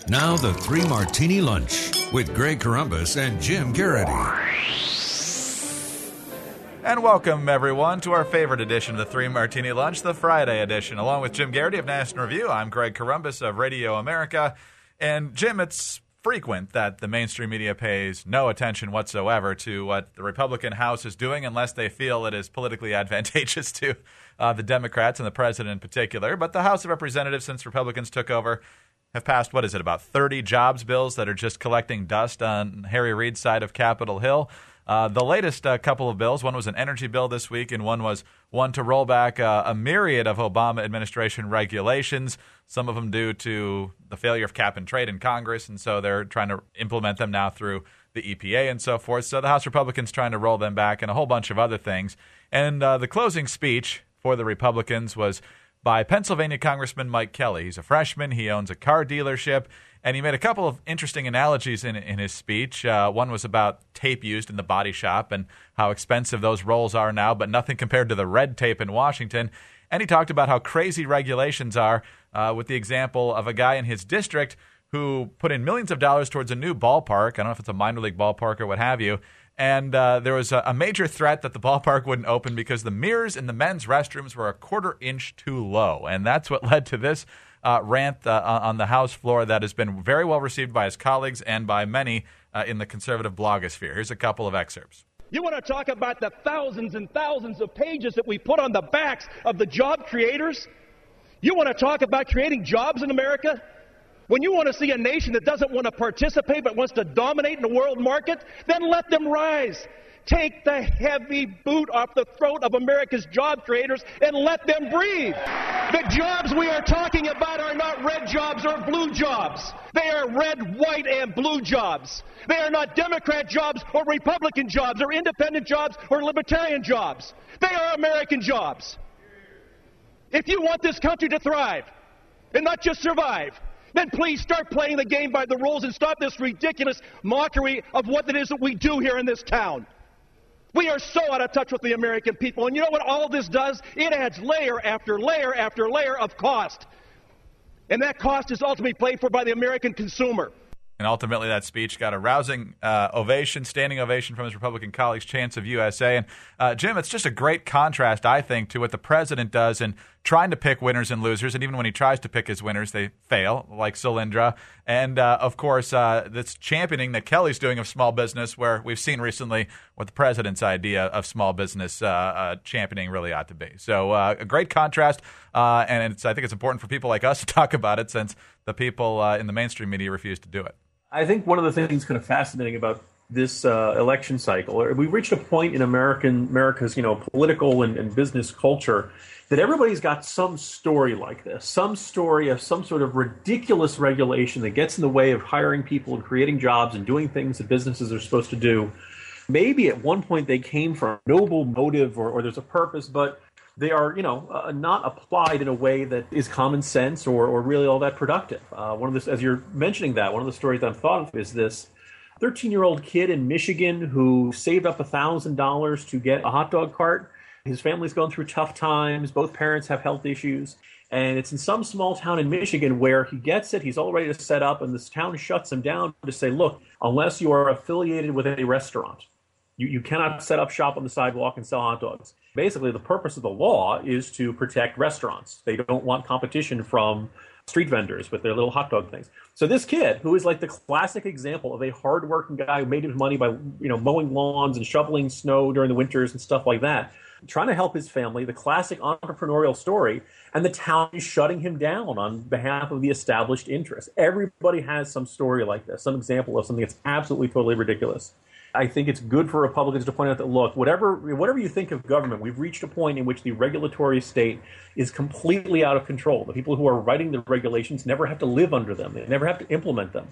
Now the Three Martini Lunch with Greg Corombos and Jim Garrity. And welcome, everyone, to our favorite edition of the Three Martini Lunch, the Friday edition. Along with Jim Garrity of National Review, I'm Greg Corombos of Radio America. And, Jim, it's frequent that the mainstream media pays no attention whatsoever to what the Republican House is doing unless they feel it is politically advantageous to the Democrats and the president in particular. But the House of Representatives, since Republicans took over, have passed, about 30 jobs bills that are just collecting dust on Harry Reid's side of Capitol Hill. The latest couple of bills, one was an energy bill this week, and one was one to roll back a myriad of Obama administration regulations, some of them due to the failure of cap and trade in Congress, and so they're trying to implement them now through the EPA and so forth. So the House Republicans trying to roll them back and a whole bunch of other things. And the closing speech for the Republicans was by Pennsylvania Congressman Mike Kelly. He's a freshman. He owns a car dealership. And he made a couple of interesting analogies in his speech. One was about tape used in the body shop and how expensive those rolls are now, but nothing compared to the red tape in Washington. And he talked about how crazy regulations are with the example of a guy in his district who put in millions of dollars towards a new ballpark. I don't know if it's a minor league ballpark or what have you. And there was a major threat that the ballpark wouldn't open because the mirrors in the men's restrooms were a quarter inch too low. And that's what led to this rant on the House floor that has been very well received by his colleagues and by many in the conservative blogosphere. Here's a couple of excerpts. You want to talk about the thousands and thousands of pages that we put on the backs of the job creators? You want to talk about creating jobs in America? When you want to see a nation that doesn't want to participate but wants to dominate in the world market, then let them rise. Take the heavy boot off the throat of America's job creators and let them breathe. The jobs we are talking about are not red jobs or blue jobs. They are red, white, and blue jobs. They are not Democrat jobs or Republican jobs or independent jobs or libertarian jobs. They are American jobs. If you want this country to thrive and not just survive, then please start playing the game by the rules and stop this ridiculous mockery of what it is that we do here in this town. We are so out of touch with the American people. And you know what all this does? It adds layer after layer after layer of cost. And that cost is ultimately paid for by the American consumer. And ultimately that speech got a rousing ovation, standing ovation from his Republican colleagues, Chance of USA. And Jim, it's just a great contrast, I think, to what the president does in trying to pick winners and losers. And even when he tries to pick his winners, they fail, like Solyndra. And, of course, this championing that Kelly's doing of small business, where we've seen recently what the president's idea of small business championing really ought to be. So a great contrast. And I think it's important for people like us to talk about it since the people in the mainstream media refuse to do it. I think one of the things kind of fascinating about this election cycle, we've reached a point in America's political and business culture that everybody's got some story like this, some story of some sort of ridiculous regulation that gets in the way of hiring people and creating jobs and doing things that businesses are supposed to do. Maybe at one point they came from a noble motive or there's a purpose, but they are, not applied in a way that is common sense or really all that productive. As you're mentioning that, one of the stories I've thought of is this 13-year-old kid in Michigan who saved up $1,000 to get a hot dog cart. His family's going through tough times. Both parents have health issues. And it's in some small town in Michigan where he gets it. He's all ready to set up, and this town shuts him down to say, look, unless you are affiliated with a restaurant, you cannot set up shop on the sidewalk and sell hot dogs. Basically, the purpose of the law is to protect restaurants. They don't want competition from street vendors with their little hot dog things. So this kid, who is like the classic example of a hardworking guy who made his money by mowing lawns and shoveling snow during the winters and stuff like that, trying to help his family, the classic entrepreneurial story, and the town is shutting him down on behalf of the established interests. Everybody has some story like this, some example of something that's absolutely, totally ridiculous. I think it's good for Republicans to point out that, look, whatever you think of government, we've reached a point in which the regulatory state is completely out of control. The people who are writing the regulations never have to live under them. They never have to implement them.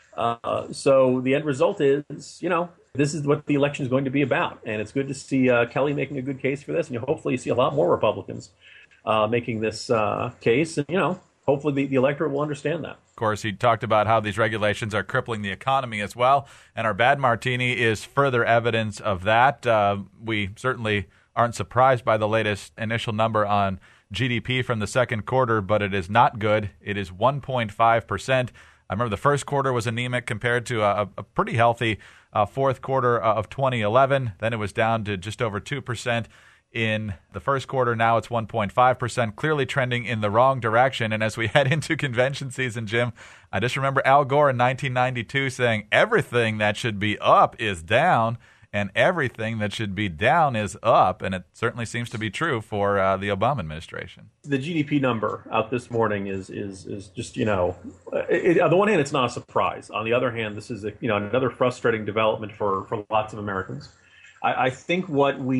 So the end result is, this is what the election is going to be about. And it's good to see Kelly making a good case for this. And hopefully you see a lot more Republicans making this case. And, hopefully the electorate will understand that. Of course, he talked about how these regulations are crippling the economy as well, and our bad martini is further evidence of that. We certainly aren't surprised by the latest initial number on GDP from the second quarter, but it is not good. It is 1.5%. I remember the first quarter was anemic compared to a pretty healthy fourth quarter of 2011. Then it was down to just over 2% in the first quarter. Now it's 1.5%, clearly trending in the wrong direction. And as we head into convention season, Jim, I just remember Al Gore in 1992 saying everything that should be up is down and everything that should be down is up. And it certainly seems to be true for the Obama administration. The GDP number out this morning is just, on the one hand, it's not a surprise. On the other hand, this is another frustrating development for lots of Americans. I think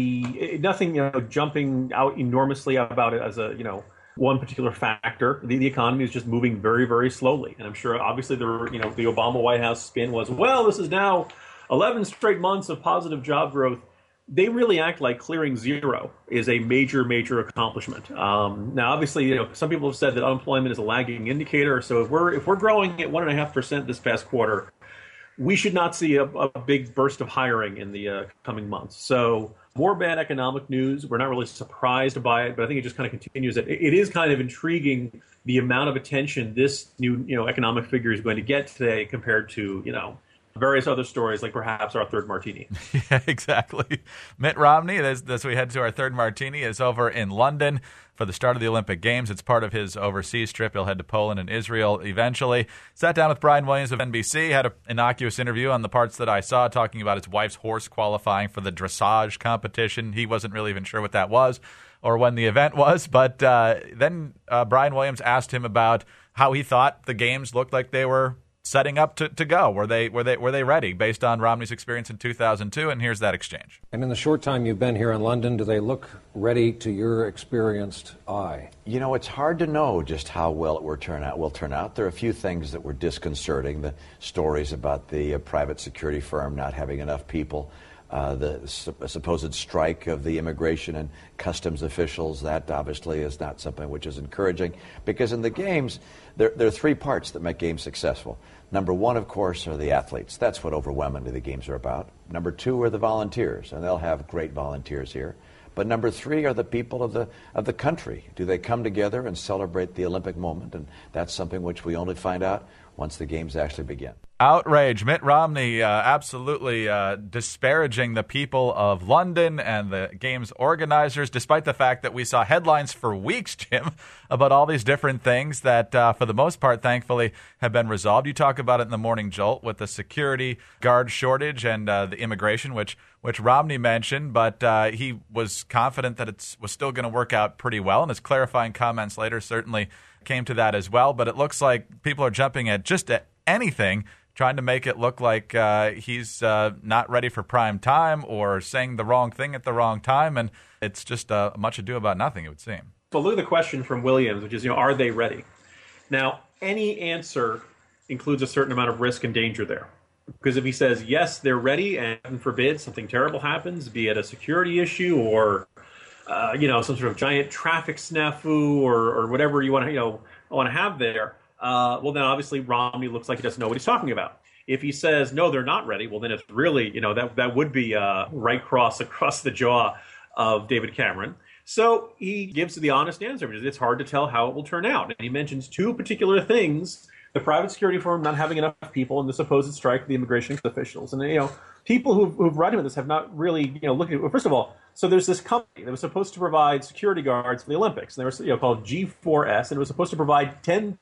nothing jumping out enormously about it as one particular factor. The economy is just moving very, very slowly, and I'm sure obviously the Obama White House spin was, well, this is now 11 straight months of positive job growth. They really act like clearing zero is a major, major accomplishment. Now, obviously, some people have said that unemployment is a lagging indicator. So if we're growing at 1.5% this past quarter, we should not see a big burst of hiring in the coming months. So more bad economic news. We're not really surprised by it, but I think it just kind of continues. It is kind of intriguing the amount of attention this new economic figure is going to get today compared to various other stories, like perhaps our third martini. Yeah, exactly. Mitt Romney, as we head to our third martini, is over in London for the start of the Olympic Games. It's part of his overseas trip. He'll head to Poland and Israel eventually. Sat down with Brian Williams of NBC, had an innocuous interview on the parts that I saw, talking about his wife's horse qualifying for the dressage competition. He wasn't really even sure what that was or when the event was, but then Brian Williams asked him about how he thought the games looked like they were setting up to go. Were they ready based on Romney's experience in 2002? And here's that exchange. And in the short time you've been here in London, do they look ready to your experienced eye? It's hard to know just how well it will turn out. There are a few things that were disconcerting. The stories about the private security firm not having enough people, the supposed strike of the immigration and customs officials, that obviously is not something which is encouraging, because in the games, there are three parts that make games successful. Number one, of course, are the athletes. That's what overwhelmingly the games are about. Number two are the volunteers, and they'll have great volunteers here. But number three are the people of the country. Do they come together and celebrate the Olympic moment? And that's something which we only find out once the games actually begin. Outrage. Mitt Romney absolutely disparaging the people of London and the games organizers, despite the fact that we saw headlines for weeks, Jim, about all these different things that, for the most part, thankfully, have been resolved. You talk about it in the Morning Jolt with the security guard shortage and the immigration, which Romney mentioned, but he was confident that it was still going to work out pretty well, and his clarifying comments later certainly came to that as well. But it looks like people are jumping at just anything, trying to make it look like he's not ready for prime time or saying the wrong thing at the wrong time, and it's just much ado about nothing, it would seem. So look at the question from Williams, which is, are they ready? Now, any answer includes a certain amount of risk and danger there. Because if he says, yes, they're ready, and heaven forbid something terrible happens, be it a security issue or some sort of giant traffic snafu or whatever you want to have there, well, then obviously Romney looks like he doesn't know what he's talking about. If he says, no, they're not ready, well, then it's really, that would be right across the jaw of David Cameron. So he gives the honest answer, which is it's hard to tell how it will turn out. And he mentions two particular things: the private security firm not having enough people and the supposed strike of the immigration officials. And, people who've written about this have not really, looked at it. Well, first of all, so there's this company that was supposed to provide security guards for the Olympics. And they were called G4S, and it was supposed to provide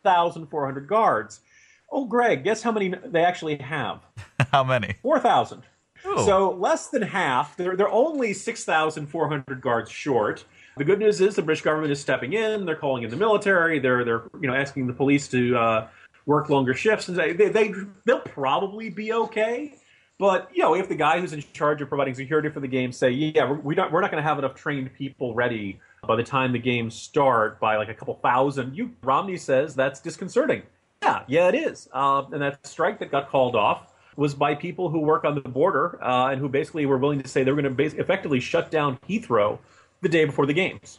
10,400 guards. Oh, Greg, guess how many they actually have? How many? 4,000. So less than half. They're only 6,400 guards short. The good news is the British government is stepping in. They're calling in the military. They're asking the police to work longer shifts. And they'll probably be okay. But, if the guy who's in charge of providing security for the games say, we're not going to have enough trained people ready by the time the games start by like a couple thousand, Romney says that's disconcerting. Yeah, it is. And that strike that got called off was by people who work on the border and who basically were willing to say they were going to effectively shut down Heathrow the day before the games.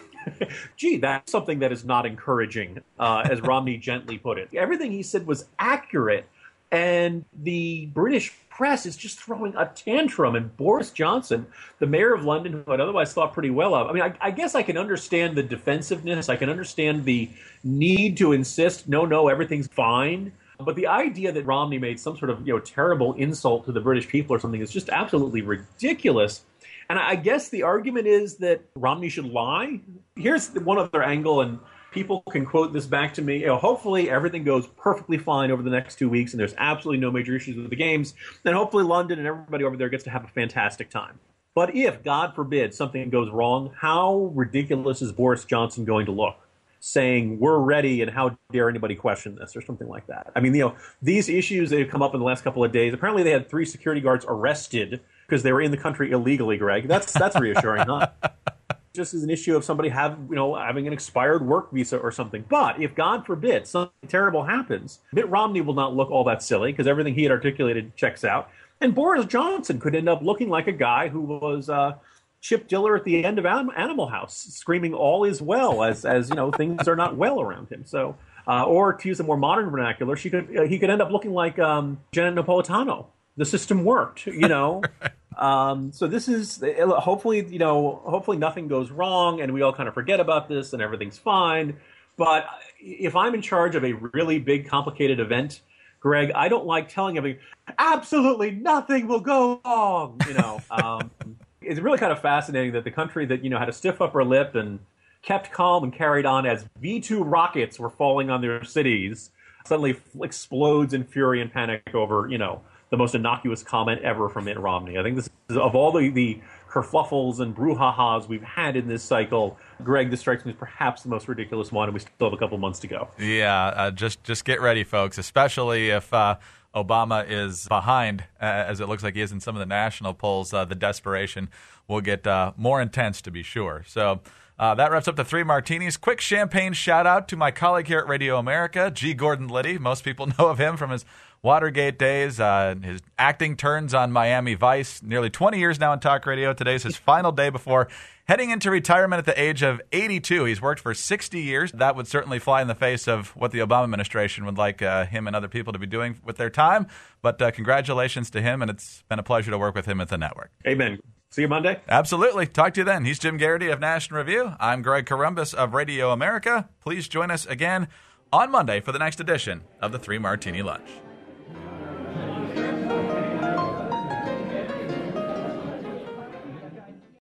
Gee, that's something that is not encouraging, as Romney gently put it. Everything he said was accurate, and the British press is just throwing a tantrum. And Boris Johnson, the mayor of London, who I'd otherwise thought pretty well of, I guess I can understand the defensiveness. I can understand the need to insist, no, everything's fine. But the idea that Romney made some sort of terrible insult to the British people or something is just absolutely ridiculous. And I guess the argument is that Romney should lie. Here's one other angle, and people can quote this back to me. Hopefully everything goes perfectly fine over the next 2 weeks and there's absolutely no major issues with the games. Then hopefully London and everybody over there gets to have a fantastic time. But if, God forbid, something goes wrong, how ridiculous is Boris Johnson going to look? Saying, we're ready and how dare anybody question this or something like that. I mean, these issues that have come up in the last couple of days, apparently they had 3 security guards arrested because they were in the country illegally, Greg. That's reassuring, huh? Just as an issue of somebody having an expired work visa or something. But if, God forbid, something terrible happens, Mitt Romney will not look all that silly because everything he had articulated checks out. And Boris Johnson could end up looking like a guy who was Chip Diller at the end of Animal House, screaming all is well as things are not well around him. So, or to use a more modern vernacular, he could end up looking like Janet Napolitano. The system worked, So this is hopefully nothing goes wrong and we all kind of forget about this and everything's fine. But if I'm in charge of a really big, complicated event, Greg, I don't like telling everybody absolutely nothing will go wrong. It's really kind of fascinating that the country that had a stiff upper lip and kept calm and carried on as V2 rockets were falling on their cities suddenly explodes in fury and panic over the most innocuous comment ever from Mitt Romney. I think this is, of all the kerfluffles and brouhahas we've had in this cycle, Greg, this strikes me as perhaps the most ridiculous one, and we still have a couple months to go. Yeah, just get ready, folks, especially if Obama is behind, as it looks like he is in some of the national polls. The desperation will get more intense, to be sure. So that wraps up the 3 Martinis. Quick champagne shout-out to my colleague here at Radio America, G. Gordon Liddy. Most people know of him from his Watergate days, his acting turns on Miami Vice. Nearly 20 years now in talk radio. Today's his final day before heading into retirement at the age of 82. He's worked for 60 years. That would certainly fly in the face of what the Obama administration would like him and other people to be doing with their time. But congratulations to him, and it's been a pleasure to work with him at the network. Amen. See you Monday. Absolutely. Talk to you then. He's Jim Garrity of National Review. I'm Greg Corombos of Radio America. Please join us again on Monday for the next edition of the 3 Martini Lunch.